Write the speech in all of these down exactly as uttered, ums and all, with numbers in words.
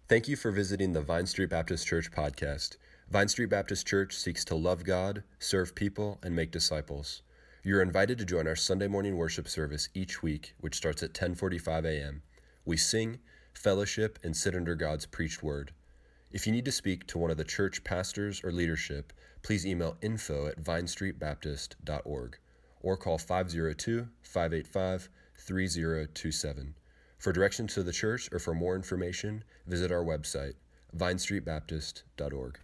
Thank you for visiting the Vine Street Baptist Church podcast. Vine Street Baptist Church seeks to love God, serve people, and make disciples. You're invited to join our Sunday morning worship service each week, which starts at ten forty-five a.m. We sing, fellowship, and sit under God's preached word. If you need to speak to one of the church pastors or leadership, please email info at vine street baptist dot org or call five oh two, five eight five, three oh two seven. For directions to the church or for more information, visit our website, vine street baptist dot org.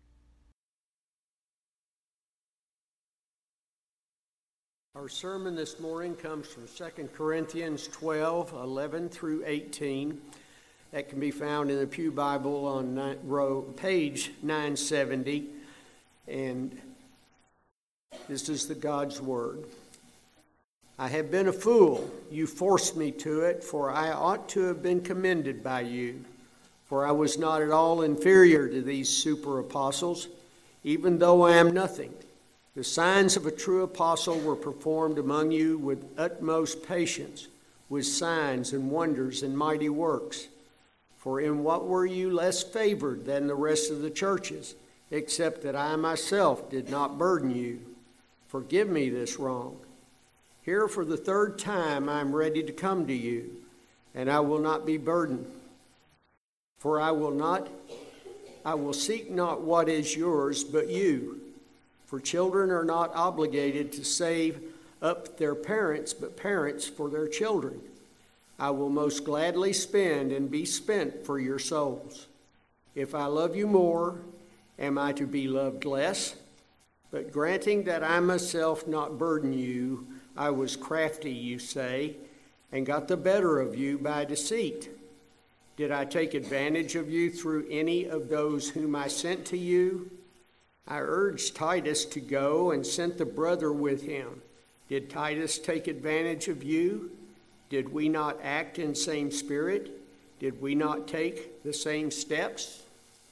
Our sermon this morning comes from Second Corinthians twelve, eleven through eighteen. That can be found in the Pew Bible on ni- row, page nine seventy. And this is the God's Word. I have been a fool. You forced me to it, for I ought to have been commended by you. For I was not at all inferior to these super apostles, even though I am nothing. The signs of a true apostle were performed among you with utmost patience, with signs and wonders and mighty works. For in what were you less favored than the rest of the churches, except that I myself did not burden you? Forgive me this wrong. Here for the third time I am ready to come to you, and I will not be burdened. For I will not, I will seek not what is yours, but you. For children are not obligated to save up their parents, but parents for their children. I will most gladly spend and be spent for your souls. If I love you more, am I to be loved less? But granting that I myself not burden you, I was crafty, you say, and got the better of you by deceit. Did I take advantage of you through any of those whom I sent to you? I urged Titus to go and sent the brother with him. Did Titus take advantage of you? Did we not act in same spirit? Did we not take the same steps?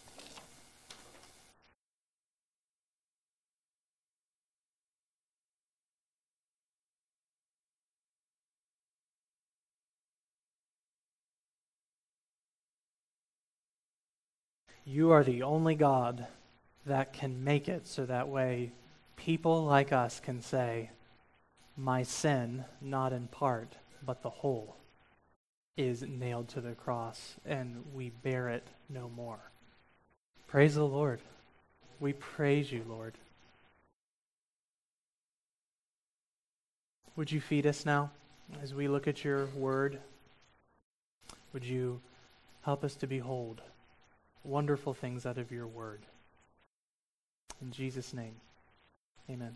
You are the only God that can make it so that way people like us can say, my sin, not in part, but the whole, is nailed to the cross, and we bear it no more. Praise the Lord. We praise you, Lord. Would you feed us now as we look at your word? Would you help us to behold wonderful things out of your word? In Jesus' name, amen.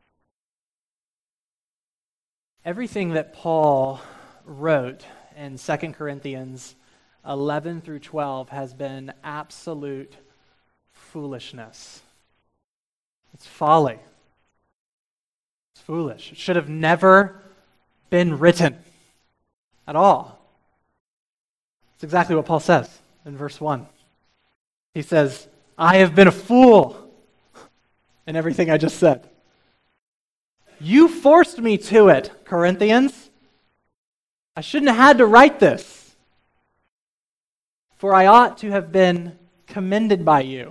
Everything that Paul wrote in Second Corinthians eleven through twelve has been absolute foolishness. It's folly. It's foolish. It should have never been written at all. It's exactly what Paul says in verse one. He says, I have been a fool in everything I just said. You forced me to it, Corinthians. I shouldn't have had to write this, for I ought to have been commended by you.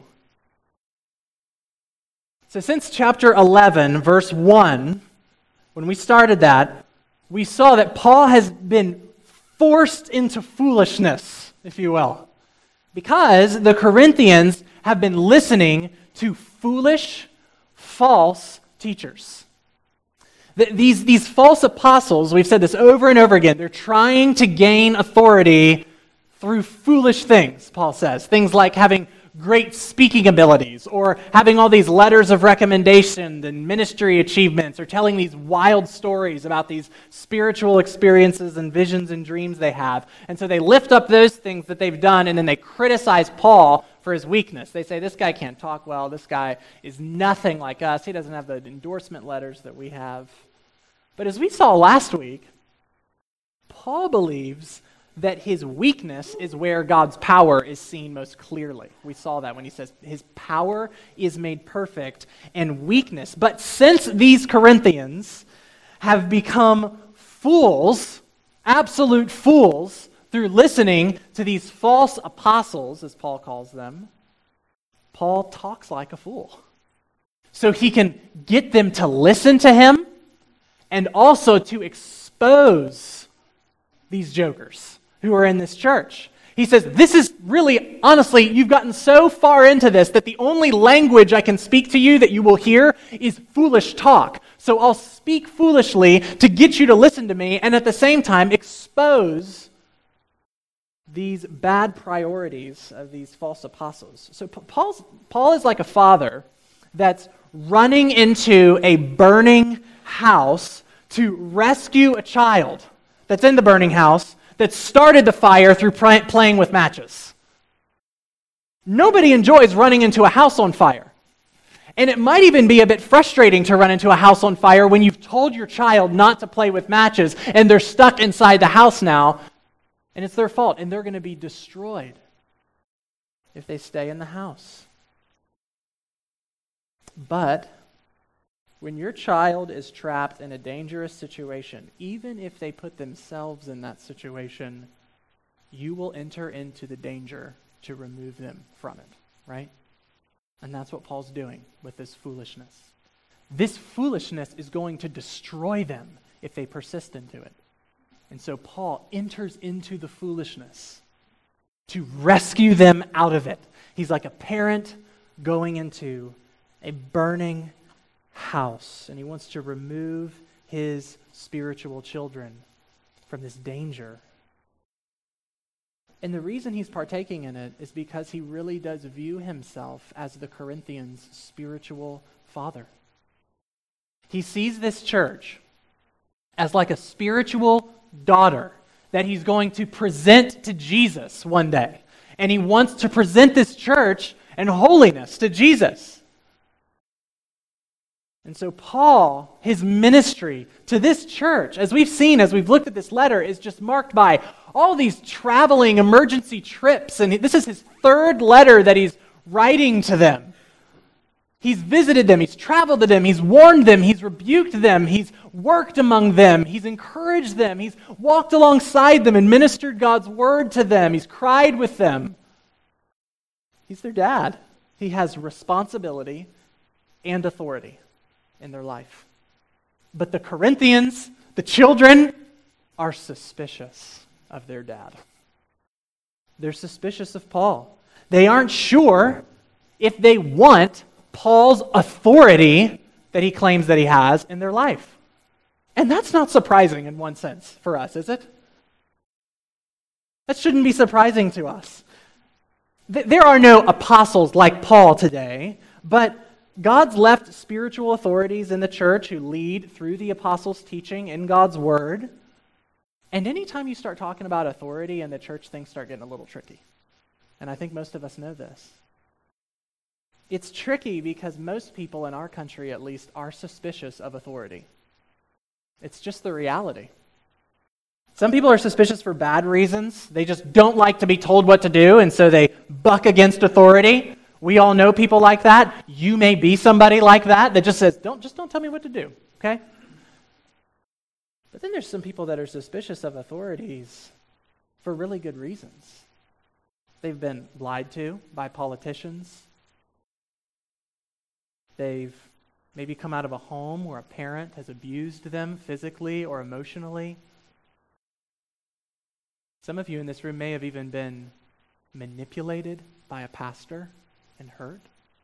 So since chapter eleven, verse one, when we started that, we saw that Paul has been forced into foolishness, if you will, because the Corinthians have been listening to foolish, false teachers. These, these false apostles, we've said this over and over again, they're trying to gain authority through foolish things, Paul says. Things like having great speaking abilities, or having all these letters of recommendation and ministry achievements, or telling these wild stories about these spiritual experiences and visions and dreams they have. And so they lift up those things that they've done, and then they criticize Paul for his weakness. They say, this guy can't talk well, this guy is nothing like us, he doesn't have the endorsement letters that we have. But as we saw last week, Paul believes that his weakness is where God's power is seen most clearly. We saw that when he says his power is made perfect in weakness. But since these Corinthians have become fools, absolute fools, Through listening to these false apostles, as Paul calls them, Paul talks like a fool. So he can get them to listen to him and also to expose these jokers who are in this church. He says, this is really, honestly, you've gotten so far into this that the only language I can speak to you that you will hear is foolish talk. So I'll speak foolishly to get you to listen to me and at the same time expose these bad priorities of these false apostles. So Paul's, Paul is like a father that's running into a burning house to rescue a child that's in the burning house that started the fire through pray- playing with matches. Nobody enjoys running into a house on fire. And it might even be a bit frustrating to run into a house on fire when you've told your child not to play with matches and they're stuck inside the house now, and it's their fault, and they're going to be destroyed if they stay in the house. But when your child is trapped in a dangerous situation, even if they put themselves in that situation, you will enter into the danger to remove them from it, right? And that's what Paul's doing with this foolishness. This foolishness is going to destroy them if they persist into it. And so Paul enters into the foolishness to rescue them out of it. He's like a parent going into a burning house, and he wants to remove his spiritual children from this danger. And the reason he's partaking in it is because he really does view himself as the Corinthians' spiritual father. He sees this church as like a spiritual daughter that he's going to present to Jesus one day. And he wants to present this church in holiness to Jesus. And so Paul, his ministry to this church, as we've seen, as we've looked at this letter, is just marked by all these traveling emergency trips. And this is his third letter that he's writing to them. He's visited them, he's traveled to them, he's warned them, he's rebuked them, he's worked among them, he's encouraged them, he's walked alongside them and ministered God's word to them, he's cried with them. He's their dad. He has responsibility and authority in their life. But the Corinthians, the children, are suspicious of their dad. They're suspicious of Paul. They aren't sure if they want Paul's authority that he claims that he has in their life. And that's not surprising in one sense for us, is it? That shouldn't be surprising to us. There are no apostles like Paul today, but God's left spiritual authorities in the church who lead through the apostles' teaching in God's word. And anytime you start talking about authority in the church, things start getting a little tricky. And I think most of us know this. It's tricky because most people in our country, at least, are suspicious of authority. It's just the reality. Some people are suspicious for bad reasons. They just don't like to be told what to do, and so they buck against authority. We all know people like that. You may be somebody like that that just says, "Don't just don't tell me what to do," okay? But then there's some people that are suspicious of authorities for really good reasons. They've been lied to by politicians. They've maybe come out of a home where a parent has abused them physically or emotionally. Some of you in this room may have even been manipulated by a pastor and hurt.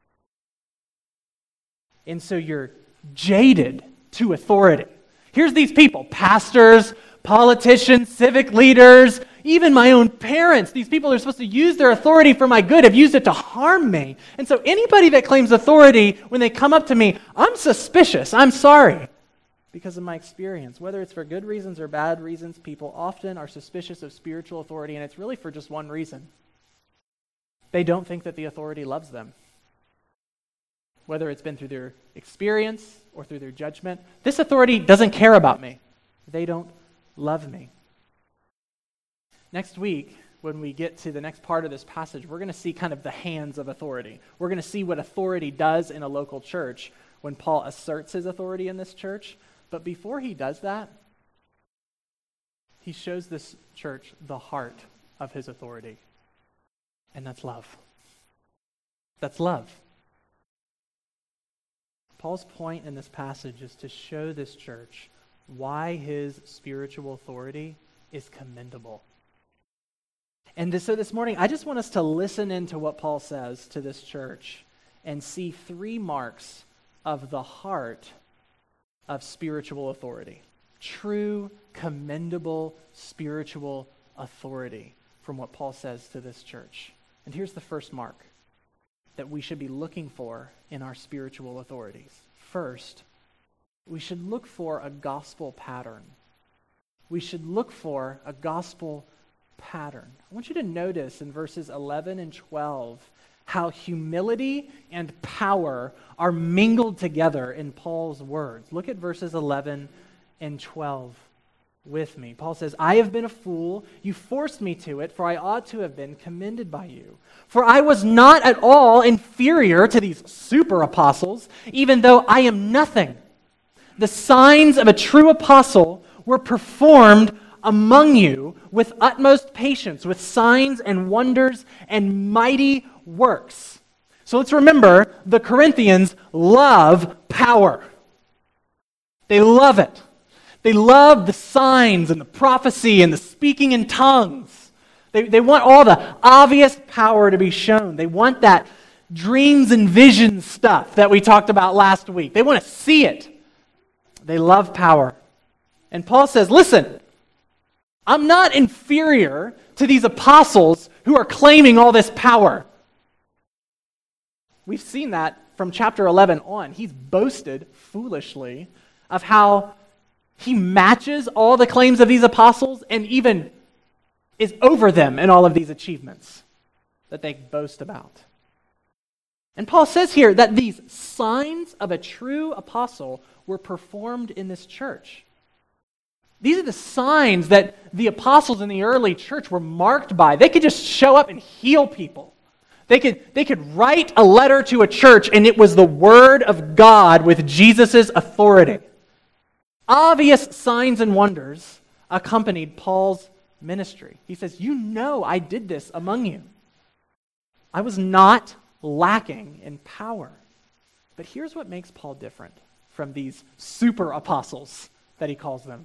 And so you're jaded to authority. Here's these people, pastors, politicians, civic leaders, even my own parents. These people are supposed to use their authority for my good have used it to harm me. And so anybody that claims authority, when they come up to me, I'm suspicious. I'm sorry. Because of my experience, whether it's for good reasons or bad reasons, people often are suspicious of spiritual authority, and it's really for just one reason. They don't think that the authority loves them. Whether it's been through their experience or through their judgment, this authority doesn't care about me. They don't love me. Next week, when we get to the next part of this passage, we're going to see kind of the hands of authority. We're going to see what authority does in a local church when Paul asserts his authority in this church. But before he does that, he shows this church the heart of his authority. And that's love. That's love. Paul's point in this passage is to show this church why his spiritual authority is commendable. And this, so this morning, I just want us to listen into what Paul says to this church and see three marks of the heart of spiritual authority. True, commendable spiritual authority from what Paul says to this church. And here's the first mark that we should be looking for in our spiritual authorities. First, we should look for a gospel pattern. We should look for a gospel pattern. I want you to notice in verses eleven and twelve how humility and power are mingled together in Paul's words. Look at verses eleven and twelve with me. Paul says, I have been a fool. You forced me to it, for I ought to have been commended by you. For I was not at all inferior to these super apostles, even though I am nothing. The signs of a true apostle were performed among you with utmost patience, with signs and wonders and mighty works. So let's remember, the Corinthians love power. They love it. They love the signs and the prophecy and the speaking in tongues. They, they want all the obvious power to be shown. They want that dreams and visions stuff that we talked about last week. They want to see it. They love power. And Paul says, listen, I'm not inferior to these apostles who are claiming all this power. We've seen that from chapter eleven on. He's boasted foolishly of how he matches all the claims of these apostles and even is over them in all of these achievements that they boast about. And Paul says here that these signs of a true apostle were performed in this church. These are the signs that the apostles in the early church were marked by. They could just show up and heal people. They could, they could write a letter to a church and it was the word of God with Jesus' authority. Obvious signs and wonders accompanied Paul's ministry. He says, you know I did this among you. I was not lacking in power. But here's what makes Paul different from these super apostles that he calls them.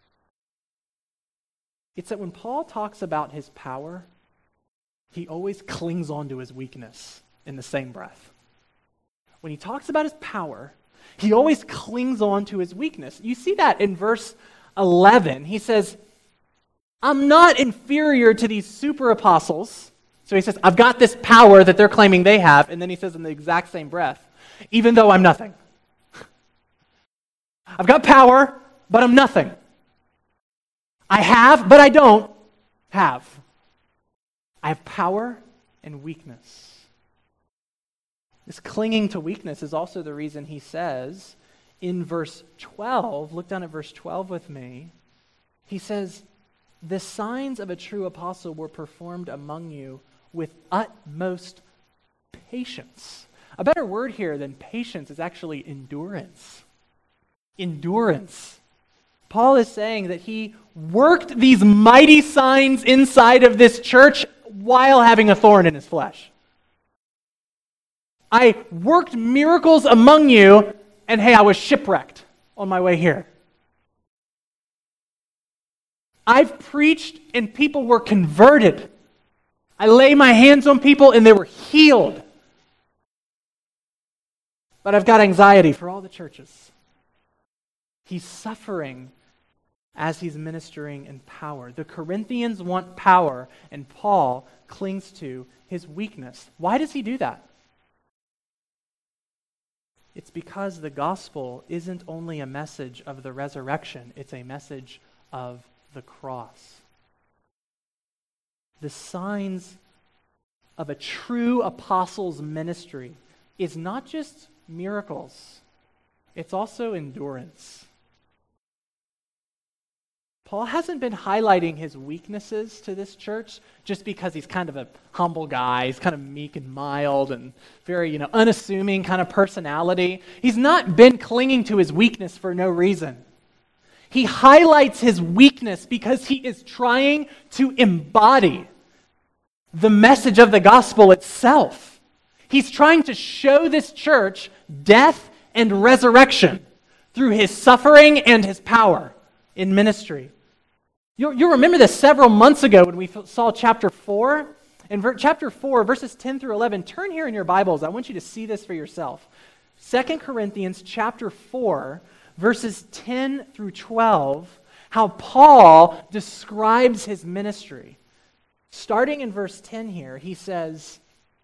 It's that when Paul talks about his power, he always clings on to his weakness in the same breath. When he talks about his power, he always clings on to his weakness. You see that in verse eleven. He says, I'm not inferior to these super apostles. So he says, I've got this power that they're claiming they have. And then he says in the exact same breath, even though I'm nothing. I've got power, but I'm nothing. I have, but I don't have. I have power and weakness. This clinging to weakness is also the reason he says in verse twelve, look down at verse twelve with me, he says, the signs of a true apostle were performed among you with utmost patience. A better word here than patience is actually endurance. Endurance. Paul is saying that he worked these mighty signs inside of this church while having a thorn in his flesh. I worked miracles among you, and hey, I was shipwrecked on my way here. I've preached and people were converted. I lay my hands on people and they were healed. But I've got anxiety for all the churches. He's suffering as he's ministering in power. The Corinthians want power, and Paul clings to his weakness. Why does he do that? It's because the gospel isn't only a message of the resurrection, it's a message of the cross. The signs of a true apostle's ministry is not just miracles, it's also endurance. Paul hasn't been highlighting his weaknesses to this church just because he's kind of a humble guy. He's kind of meek and mild and very, you know, unassuming kind of personality. He's not been clinging to his weakness for no reason. He highlights his weakness because he is trying to embody the message of the gospel itself. He's trying to show this church death and resurrection through his suffering and his power in ministry. You'll, you'll remember this several months ago when we saw chapter four. In ver- chapter four, verses ten through eleven, turn here in your Bibles. I want you to see this for yourself. Second Corinthians chapter four, verses ten through twelve, how Paul describes his ministry. Starting in verse ten here, he says,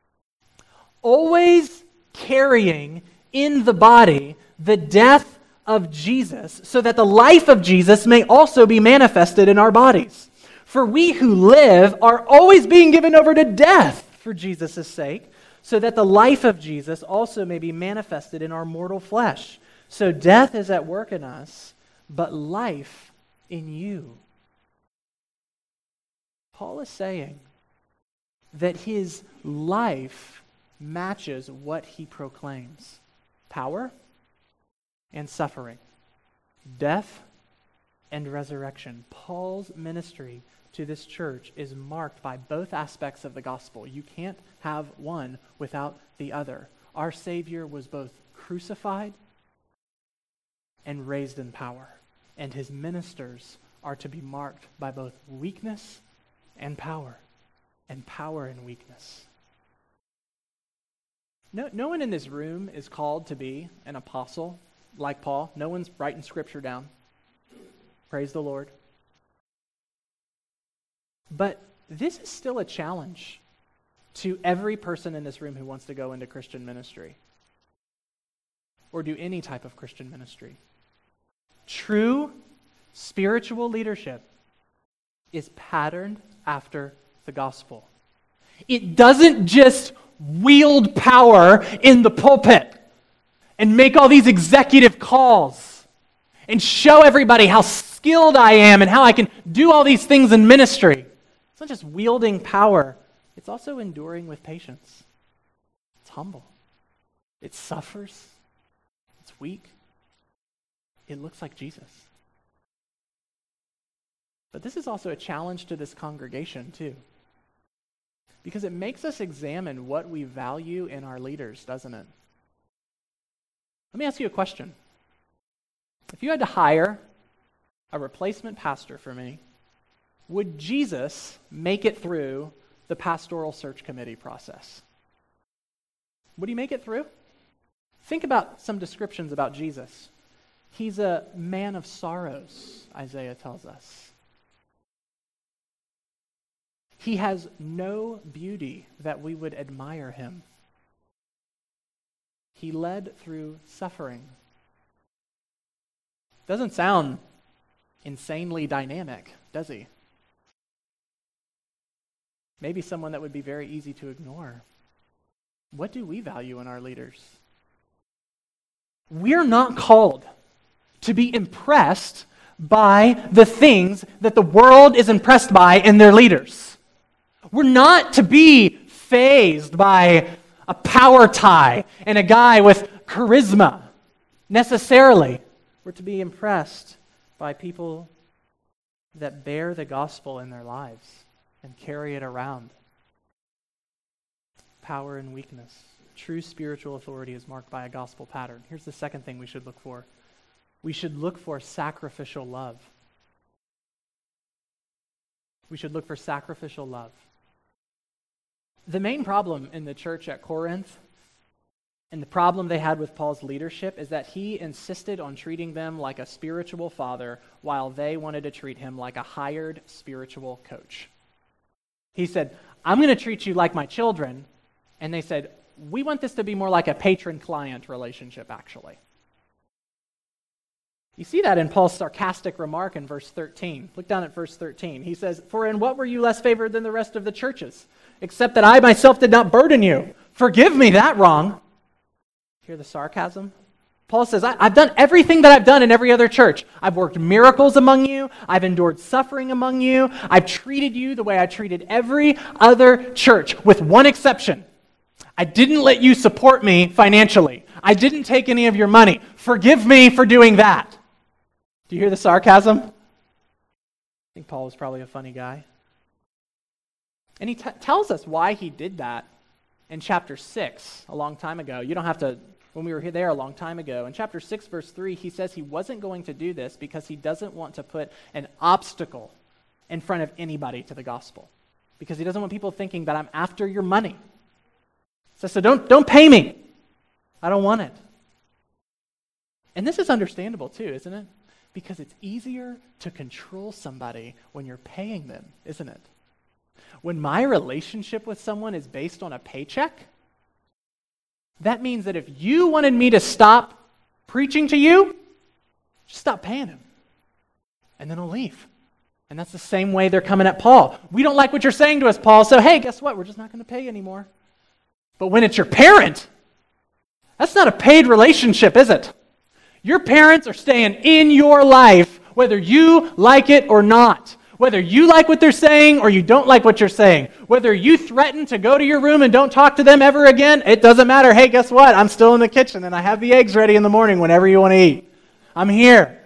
always carrying in the body the death of Jesus, so that the life of Jesus may also be manifested in our bodies. For we who live are always being given over to death for Jesus' sake, so that the life of Jesus also may be manifested in our mortal flesh. So death is at work in us, but life in you. Paul is saying that his life matches what he proclaims. Power and suffering. Death and resurrection. Paul's ministry to this church is marked by both aspects of the gospel. You can't have one without the other. Our Savior was both crucified and raised in power, and his ministers are to be marked by both weakness and power, and power and weakness. No, no one in this room is called to be an apostle like Paul. No one's writing scripture down. Praise the Lord. But this is still a challenge to every person in this room who wants to go into Christian ministry or do any type of Christian ministry. True spiritual leadership is patterned after the gospel. It doesn't just wield power in the pulpit and make all these executive calls and show everybody how skilled I am and how I can do all these things in ministry. It's not just wielding power. It's also enduring with patience. It's humble. It suffers. It's weak. It looks like Jesus. But this is also a challenge to this congregation too, because it makes us examine what we value in our leaders, doesn't it? Let me ask you a question. If you had to hire a replacement pastor for me, would Jesus make it through the pastoral search committee process? Would he make it through? Think about some descriptions about Jesus. He's a man of sorrows, Isaiah tells us. He has no beauty that we would admire him. He led through suffering. Doesn't sound insanely dynamic, does he? Maybe someone that would be very easy to ignore. What do we value in our leaders? We're not called to be impressed by the things that the world is impressed by in their leaders. We're not to be fazed by a power tie and a guy with charisma, necessarily. We're to be impressed by people that bear the gospel in their lives and carry it around. Power and weakness. True spiritual authority is marked by a gospel pattern. Here's the second thing we should look for. We should look for sacrificial love. We should look for sacrificial love. The main problem in the church at Corinth, and the problem they had with Paul's leadership, is that he insisted on treating them like a spiritual father while they wanted to treat him like a hired spiritual coach. He said, I'm going to treat you like my children. And they said, we want this to be more like a patron-client relationship, actually. You see that in Paul's sarcastic remark in verse thirteen. Look down at verse thirteen. He says, for in what were you less favored than the rest of the churches? Except that I myself did not burden you. Forgive me that wrong. Hear the sarcasm? Paul says, I, I've done everything that I've done in every other church. I've worked miracles among you. I've endured suffering among you. I've treated you the way I treated every other church, with one exception. I didn't let you support me financially. I didn't take any of your money. Forgive me for doing that. Do you hear the sarcasm? I think Paul was probably a funny guy. And he t- tells us why he did that in chapter six, a long time ago. You don't have to, when we were there a long time ago. In chapter six, verse three, he says he wasn't going to do this because he doesn't want to put an obstacle in front of anybody to the gospel. Because he doesn't want people thinking that I'm after your money. So, so don't, don't pay me. I don't want it. And this is understandable too, isn't it? Because it's easier to control somebody when you're paying them, isn't it? When my relationship with someone is based on a paycheck, that means that if you wanted me to stop preaching to you, just stop paying him. And then I'll leave. And that's the same way they're coming at Paul. We don't like what you're saying to us, Paul, so hey, guess what? We're just not going to pay you anymore. But when it's your parent, that's not a paid relationship, is it? Your parents are staying in your life whether you like it or not. Whether you like what they're saying or you don't like what you're saying. Whether you threaten to go to your room and don't talk to them ever again, it doesn't matter. Hey, guess what? I'm still in the kitchen and I have the eggs ready in the morning whenever you want to eat. I'm here.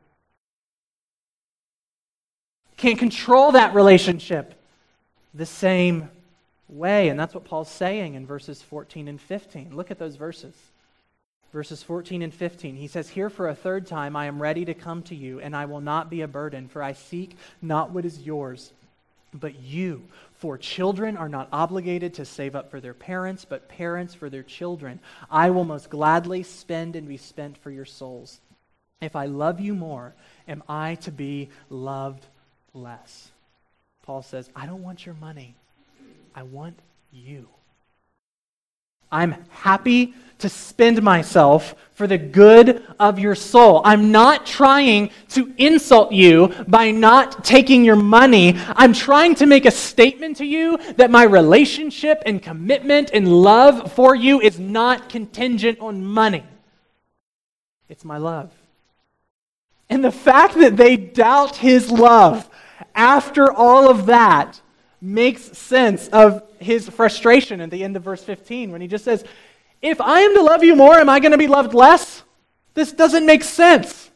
Can't control that relationship the same way. And that's what Paul's saying in verses fourteen and fifteen. Look at those verses. Verses fourteen and fifteen, he says, "Here for a third time I am ready to come to you, and I will not be a burden, for I seek not what is yours, but you. For children are not obligated to save up for their parents, but parents for their children. I will most gladly spend and be spent for your souls. If I love you more, am I to be loved less?" Paul says, I don't want your money. I want you. I'm happy to spend myself for the good of your soul. I'm not trying to insult you by not taking your money. I'm trying to make a statement to you that my relationship and commitment and love for you is not contingent on money. It's my love. And the fact that they doubt his love after all of that makes sense of his frustration at the end of verse fifteen when he just says, if I am to love you more, am I going to be loved less? This doesn't make sense.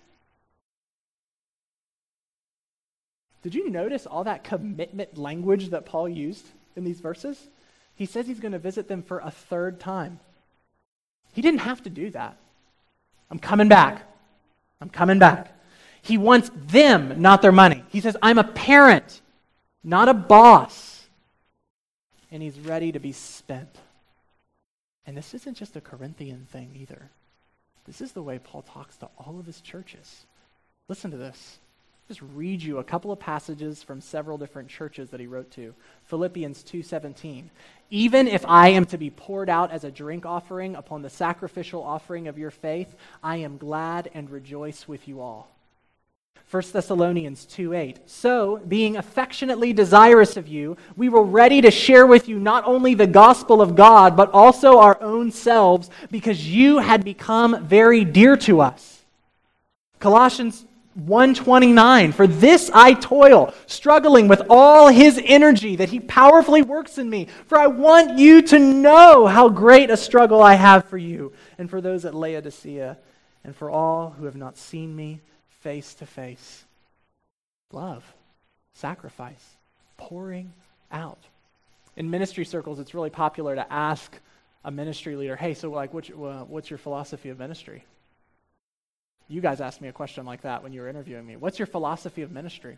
Did you notice all that commitment language that Paul used in these verses? He says he's going to visit them for a third time. He didn't have to do that. I'm coming back. I'm coming back. He wants them, not their money. He says, I'm a parent, not a boss. And he's ready to be spent. And this isn't just a Corinthian thing either. This is the way Paul talks to all of his churches. Listen to this. Just read you a couple of passages from several different churches that he wrote to. Philippians two seventeen. Even if I am to be poured out as a drink offering upon the sacrificial offering of your faith, I am glad and rejoice with you all. First Thessalonians two eight. So, being affectionately desirous of you, we were ready to share with you not only the gospel of God, but also our own selves, because you had become very dear to us. Colossians one twenty-nine. For this I toil, struggling with all his energy that he powerfully works in me. For I want you to know how great a struggle I have for you, and for those at Laodicea, and for all who have not seen me face to face. Love, sacrifice, pouring out. In ministry circles, it's really popular to ask a ministry leader, hey, so like, what's, uh, what's your philosophy of ministry? You guys asked me a question like that when you were interviewing me. What's your philosophy of ministry?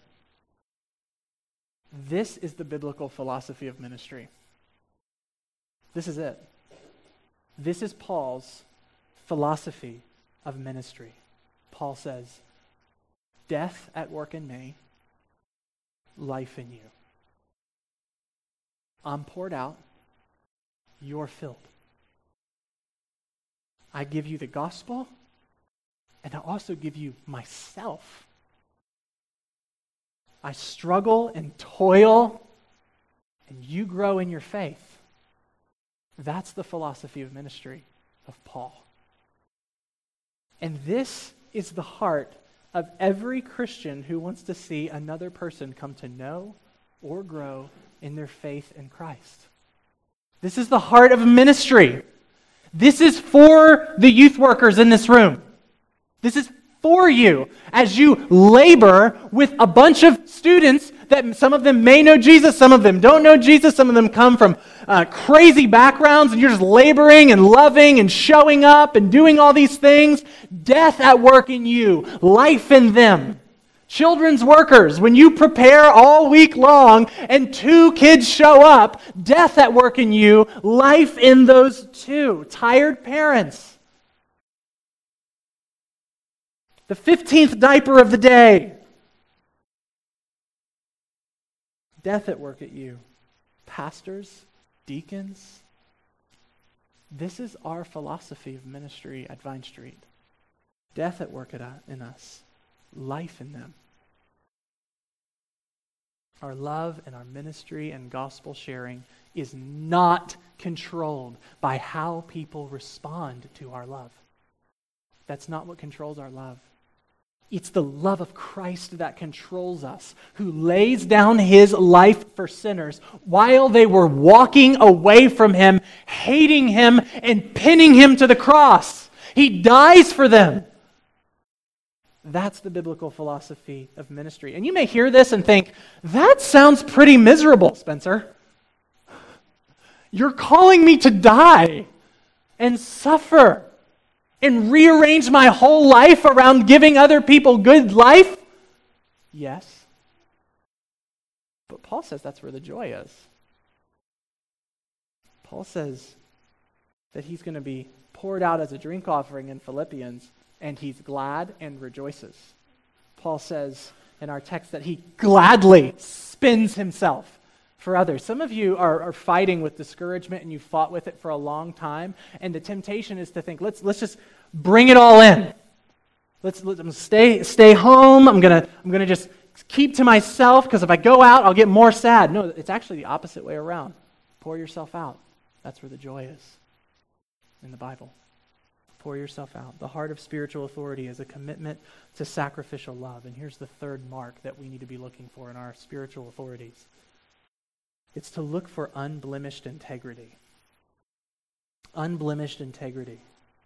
This is the biblical philosophy of ministry. This is it. This is Paul's philosophy of ministry. Paul says, death at work in me, life in you. I'm poured out, you're filled. I give you the gospel, and I also give you myself. I struggle and toil, and you grow in your faith. That's the philosophy of ministry of Paul. And this is the heart of every Christian who wants to see another person come to know or grow in their faith in Christ. This is the heart of ministry. This is for the youth workers in this room. This is for you as you labor with a bunch of students that some of them may know Jesus, some of them don't know Jesus, some of them come from uh, crazy backgrounds, and you're just laboring and loving and showing up and doing all these things. Death at work in you, life in them. Children's workers, when you prepare all week long and two kids show up, death at work in you, life in those two. Tired parents. The fifteenth diaper of the day. Death at work at you. Pastors, deacons. This is our philosophy of ministry at Vine Street. Death at work in us. Life in them. Our love and our ministry and gospel sharing is not controlled by how people respond to our love. That's not what controls our love. It's the love of Christ that controls us, who lays down his life for sinners while they were walking away from him, hating him, and pinning him to the cross. He dies for them. That's the biblical philosophy of ministry. And you may hear this and think, that sounds pretty miserable, Spencer. You're calling me to die and suffer and rearrange my whole life around giving other people good life? Yes. But Paul says that's where the joy is. Paul says that he's going to be poured out as a drink offering in Philippians, and he's glad and rejoices. Paul says in our text that he gladly spends himself for others. Some of you are, are fighting with discouragement, and you fought with it for a long time, and the temptation is to think, let's let's just bring it all in. Let's, let's stay stay home. I'm gonna I'm gonna just keep to myself, because if I go out, I'll get more sad. No, it's actually the opposite way around. Pour yourself out. That's where the joy is in the Bible. Pour yourself out. The heart of spiritual authority is a commitment to sacrificial love. And here's the third mark that we need to be looking for in our spiritual authorities. It's to look for unblemished integrity. Unblemished integrity.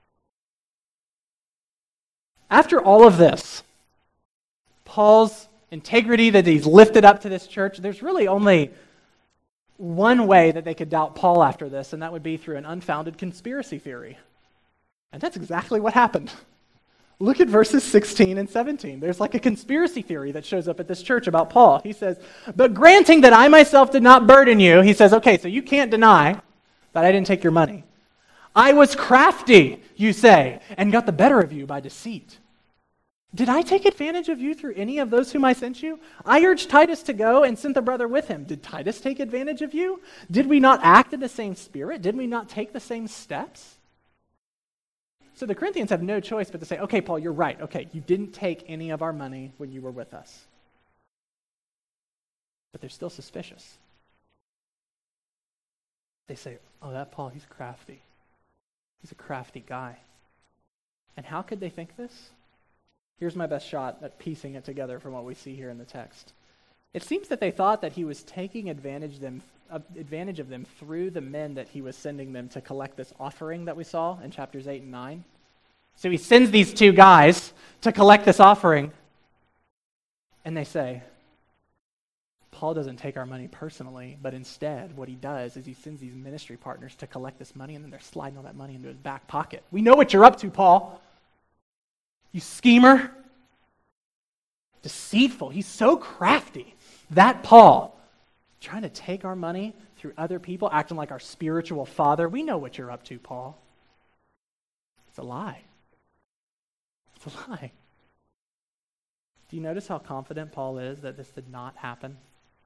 After all of this, Paul's integrity that he's lifted up to this church, there's really only one way that they could doubt Paul after this, and that would be through an unfounded conspiracy theory. And that's exactly what happened. Look at verses sixteen and seventeen. There's like a conspiracy theory that shows up at this church about Paul. He says, but granting that I myself did not burden you, he says, okay, so you can't deny that I didn't take your money. I was crafty, you say, and got the better of you by deceit. Did I take advantage of you through any of those whom I sent you? I urged Titus to go and sent the brother with him. Did Titus take advantage of you? Did we not act in the same spirit? Did we not take the same steps? So the Corinthians have no choice but to say, okay, Paul, you're right. Okay, you didn't take any of our money when you were with us. But they're still suspicious. They say, oh, that Paul, he's crafty. He's a crafty guy. And how could they think this? Here's my best shot at piecing it together from what we see here in the text. It seems that they thought that he was taking advantage, them, uh, advantage of them through the men that he was sending them to collect this offering that we saw in chapters eight and nine. So he sends these two guys to collect this offering, and they say, Paul doesn't take our money personally, but instead what he does is he sends these ministry partners to collect this money, and then they're sliding all that money into his back pocket. We know what you're up to, Paul. You schemer. Deceitful. He's so crafty. That Paul, trying to take our money through other people, acting like our spiritual father. We know what you're up to, Paul. It's a lie. It's a lie. Do you notice how confident Paul is that this did not happen?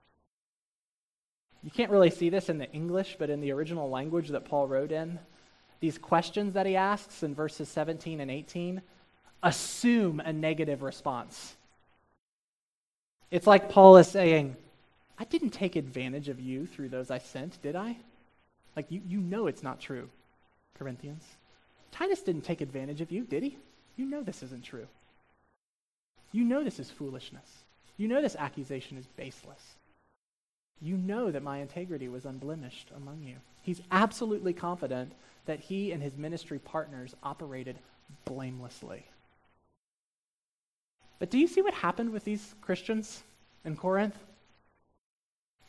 You can't really see this in the English, but in the original language that Paul wrote in, these questions that he asks in verses seventeen and eighteen assume a negative response. It's like Paul is saying, I didn't take advantage of you through those I sent, did I? Like, you, you know it's not true, Corinthians. Titus didn't take advantage of you, did he? You know this isn't true. You know this is foolishness. You know this accusation is baseless. You know that my integrity was unblemished among you. He's absolutely confident that he and his ministry partners operated blamelessly. But do you see what happened with these Christians in Corinth?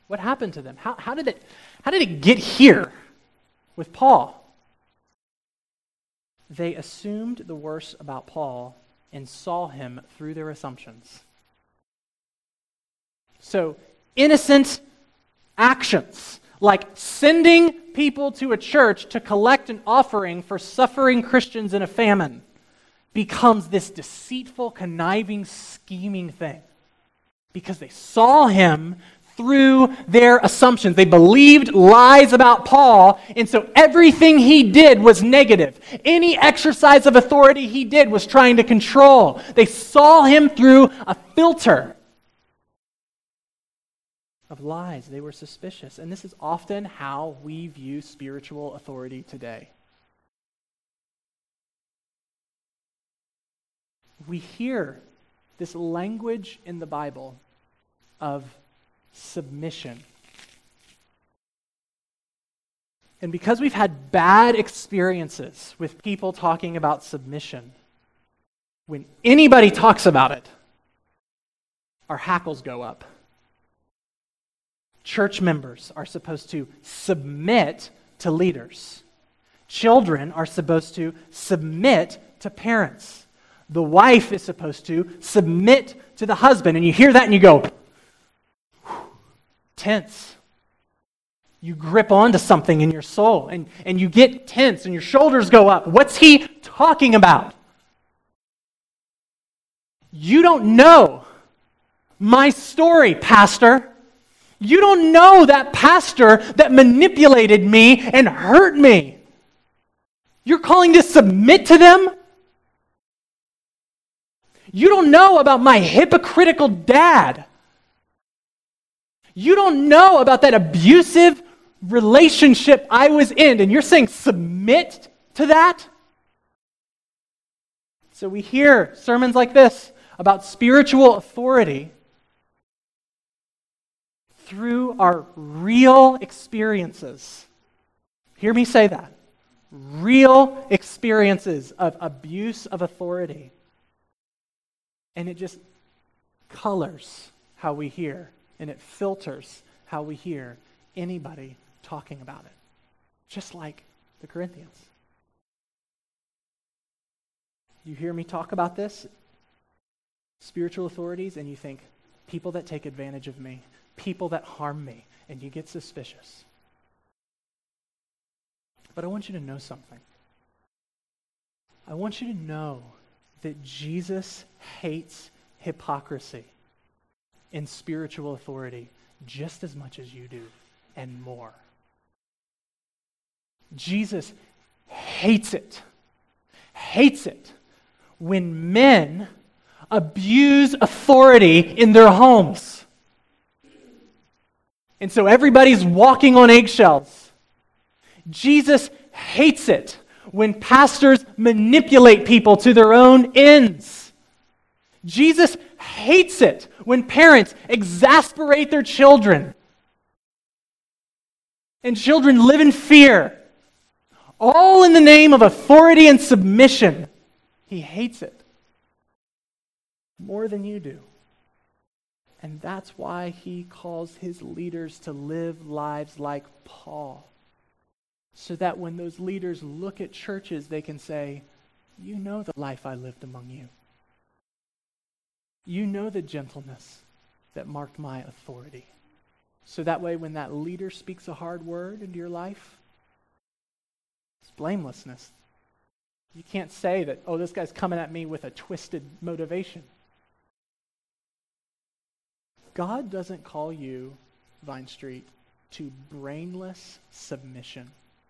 What happened to them? How, how did it, how did it get here with Paul? They assumed the worst about Paul and saw him through their assumptions. So, innocent actions, like sending people to a church to collect an offering for suffering Christians in a famine, becomes this deceitful, conniving, scheming thing. Because they saw him through their assumptions. They believed lies about Paul, and so everything he did was negative. Any exercise of authority he did was trying to control. They saw him through a filter of lies. They were suspicious. And this is often how we view spiritual authority today. We hear this language in the Bible of submission. And because we've had bad experiences with people talking about submission, when anybody talks about it, our hackles go up. Church members are supposed to submit to leaders. Children are supposed to submit to parents. The wife is supposed to submit to the husband. And you hear that and you go, tense. You grip onto something in your soul and, and you get tense and your shoulders go up. What's he talking about? You don't know my story, pastor. You don't know that pastor that manipulated me and hurt me. You're calling to submit to them? You don't know about my hypocritical dad. You don't know about that abusive relationship I was in, and you're saying submit to that? So we hear sermons like this about spiritual authority through our real experiences. Hear me say that. Real experiences of abuse of authority. And it just colors how we hear. And it filters how we hear anybody talking about it. Just like the Corinthians. You hear me talk about this? Spiritual authorities, and you think, people that take advantage of me, people that harm me, and you get suspicious. But I want you to know something. I want you to know that Jesus hates hypocrisy in spiritual authority just as much as you do, and more. Jesus hates it, hates it when men abuse authority in their homes. And so everybody's walking on eggshells. Jesus hates it when pastors manipulate people to their own ends. Jesus hates it when parents exasperate their children and children live in fear, all in the name of authority and submission. He hates it more than you do. And that's why he calls his leaders to live lives like Paul, so that when those leaders look at churches, they can say, you know the life I lived among you. You know the gentleness that marked my authority. So that way when that leader speaks a hard word into your life, it's blamelessness. You can't say that, oh, this guy's coming at me with a twisted motivation. God doesn't call you, Vine Street, to brainless submission.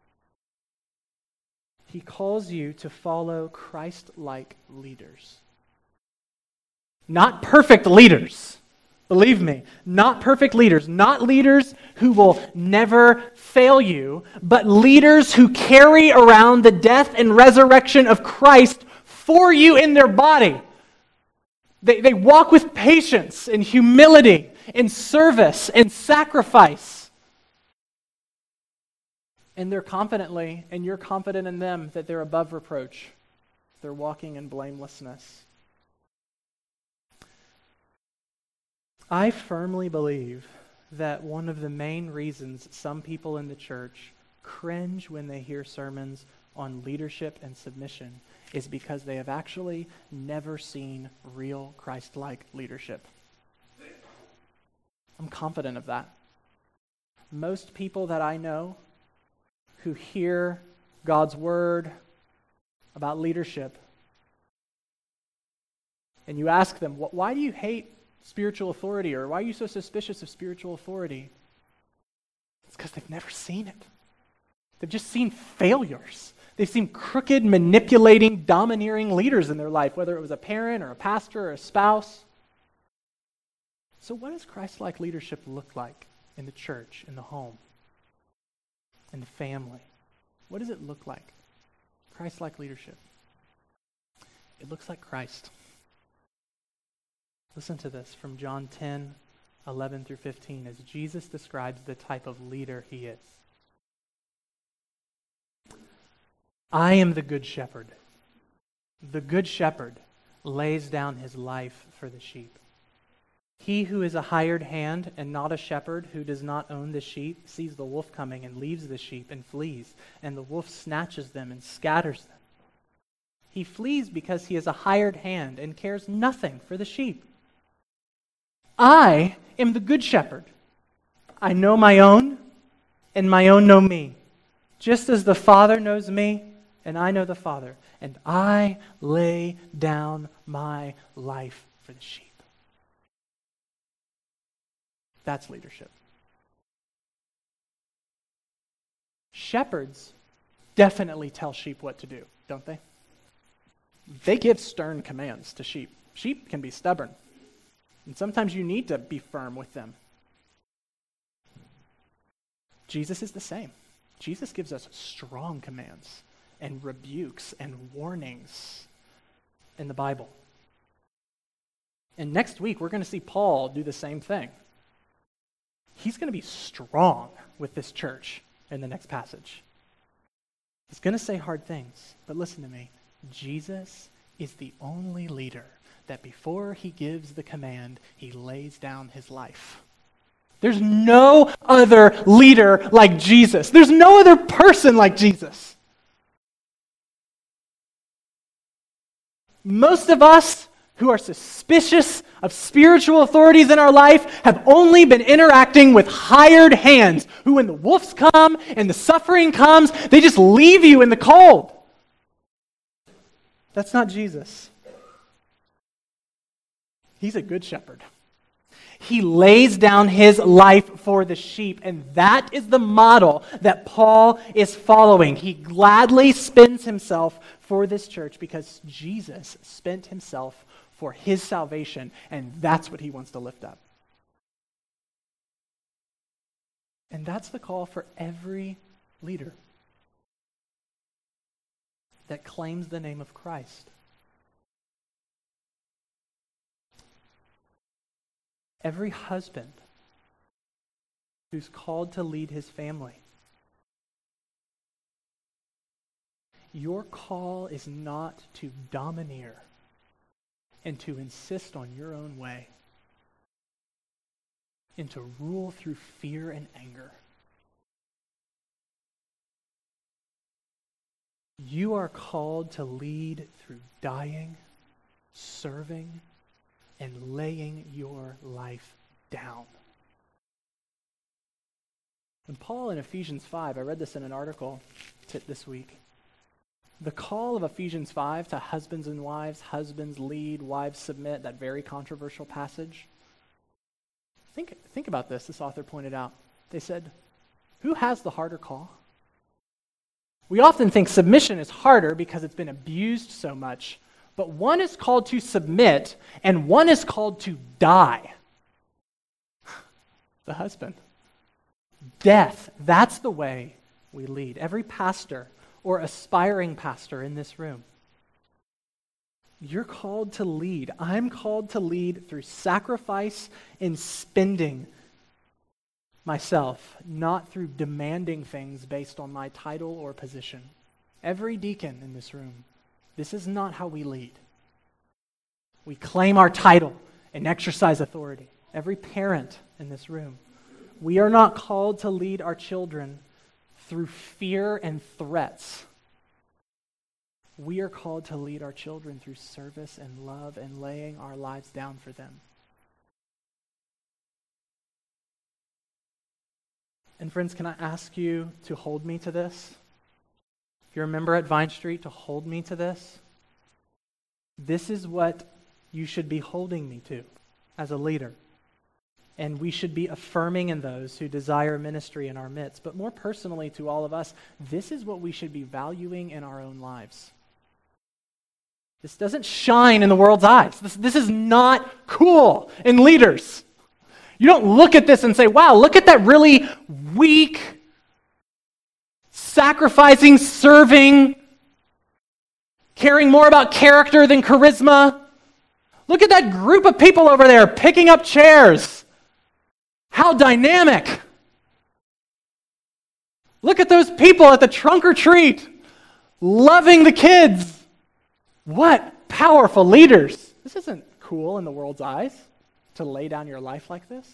He calls you to follow Christ-like leaders. Not perfect leaders. Believe me, not perfect leaders. Not leaders who will never fail you, but leaders who carry around the death and resurrection of Christ for you in their body. They, they walk with patience and humility and service and sacrifice. And they're confidently, and you're confident in them, that they're above reproach. They're walking in blamelessness. I firmly believe that one of the main reasons some people in the church cringe when they hear sermons on leadership and submission is because they have actually never seen real Christ-like leadership. I'm confident of that. Most people that I know who hear God's word about leadership, and you ask them, why do you hate spiritual authority, or why are you so suspicious of spiritual authority? It's because they've never seen it. They've just seen failures. They've seen crooked, manipulating, domineering leaders in their life, whether it was a parent or a pastor or a spouse. So what does Christ-like leadership look like in the church, in the home, in the family? What does it look like? Christ-like leadership. It looks like Christ. Listen to this from John ten, eleven through fifteen, as Jesus describes the type of leader he is. I am the good shepherd. The good shepherd lays down his life for the sheep. He who is a hired hand and not a shepherd, who does not own the sheep, sees the wolf coming and leaves the sheep and flees, and the wolf snatches them and scatters them. He flees because he is a hired hand and cares nothing for the sheep. I am the good shepherd. I know my own, and my own know me, just as the Father knows me, and I know the Father, and I lay down my life for the sheep. That's leadership. Shepherds definitely tell sheep what to do, don't they? They give stern commands to sheep. Sheep can be stubborn, and sometimes you need to be firm with them. Jesus is the same. Jesus gives us strong commands and rebukes and warnings in the Bible. And next week, we're going to see Paul do the same thing. He's going to be strong with this church in the next passage. He's going to say hard things, but listen to me. Jesus is the only leader that before he gives the command, he lays down his life. There's no other leader like Jesus. There's no other person like Jesus. Most of us who are suspicious of spiritual authorities in our life have only been interacting with hired hands who, when the wolves come and the suffering comes, they just leave you in the cold. That's not Jesus. He's a good shepherd. He lays down his life for the sheep, and that is the model that Paul is following. He gladly spends himself for this church because Jesus spent himself for his salvation, and that's what he wants to lift up. And that's the call for every leader that claims the name of Christ. Every husband who's called to lead his family. Your call is not to domineer and to insist on your own way and to rule through fear and anger. You are called to lead through dying, serving, and laying your life down. When Paul in Ephesians five, I read this in an article t- this week, the call of Ephesians five to husbands and wives, husbands lead, wives submit, that very controversial passage. Think, think about this, this author pointed out. They said, who has the harder call? We often think submission is harder because it's been abused so much, but one is called to submit and one is called to die. The husband. Death, that's the way we lead. Every pastor or aspiring pastor in this room, you're called to lead. I'm called to lead through sacrifice and spending myself, not through demanding things based on my title or position. Every deacon in this room, this is not how we lead. We claim our title and exercise authority. Every parent in this room, we are not called to lead our children through fear and threats. We are called to lead our children through service and love and laying our lives down for them. And friends, can I ask you to hold me to this? If you're a member at Vine Street, to hold me to this. This is what you should be holding me to as a leader. And we should be affirming in those who desire ministry in our midst. But more personally to all of us, this is what we should be valuing in our own lives. This doesn't shine in the world's eyes. This, this is not cool in leaders. You don't look at this and say, wow, look at that really weak, sacrificing, serving, caring more about character than charisma. Look at that group of people over there picking up chairs. How dynamic. Look at those people at the trunk or treat, loving the kids. What powerful leaders. This isn't cool in the world's eyes to lay down your life like this.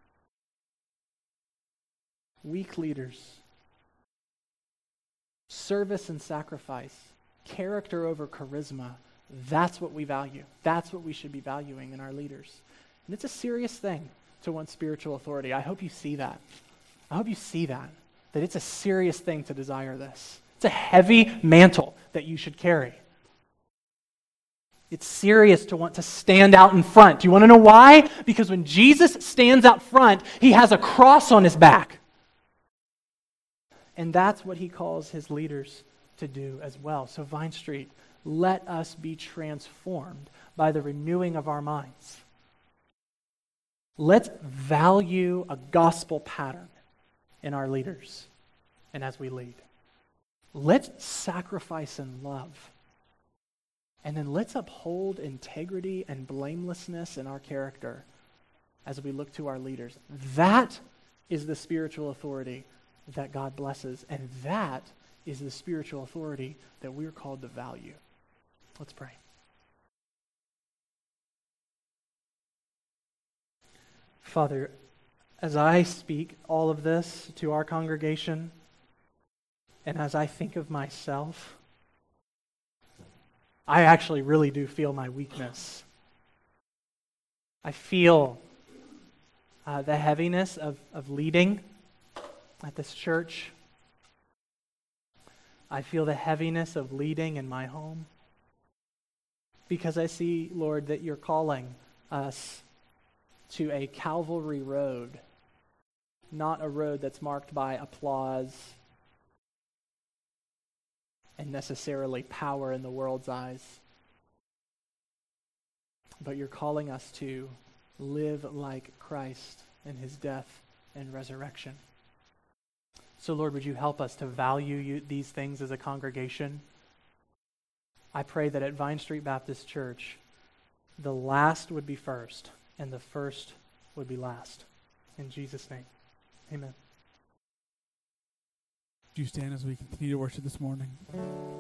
Weak leaders. Service and sacrifice. Character over charisma. That's what we value. That's what we should be valuing in our leaders. And it's a serious thing to want spiritual authority. I hope you see that. I hope you see that. That it's a serious thing to desire this. It's a heavy mantle that you should carry. It's serious to want to stand out in front. Do you want to know why? Because when Jesus stands out front, he has a cross on his back. And that's what he calls his leaders to do as well. So Vine Street, let us be transformed by the renewing of our minds. Let's value a gospel pattern in our leaders and as we lead. Let's sacrifice and love. And then let's uphold integrity and blamelessness in our character as we look to our leaders. That is the spiritual authority that God blesses, and that is the spiritual authority that we're called to value. Let's pray. Father, as I speak all of this to our congregation, and as I think of myself, I actually really do feel my weakness. I feel uh, the heaviness of, of leading at this church. I feel the heaviness of leading in my home. Because I see, Lord, that you're calling us to a Calvary road, not a road that's marked by applause and necessarily power in the world's eyes. But you're calling us to live like Christ in his death and resurrection. So Lord, would you help us to value you, these things as a congregation? I pray that at Vine Street Baptist Church, the last would be first and the first would be last. In Jesus' name, amen. Would you stand as we continue to worship this morning?